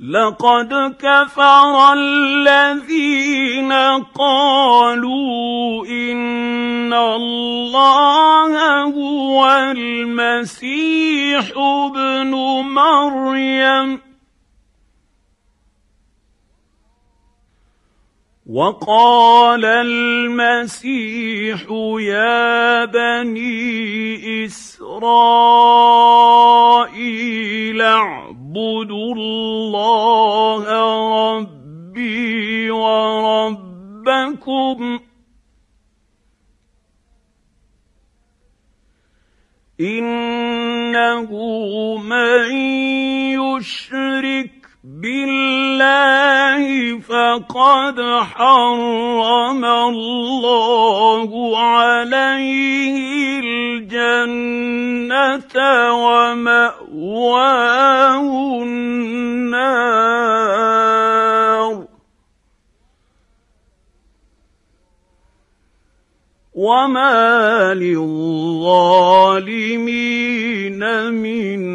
لقد كفر الذين قالوا إن الله هو المسيح ابن مريم وقال المسيح يا بني إسرائيل اعبدوا الله ربي وربكم إنه من يشرك بالله فقد حرم الله عليه الجنة ومأواه النار وما للظالمين من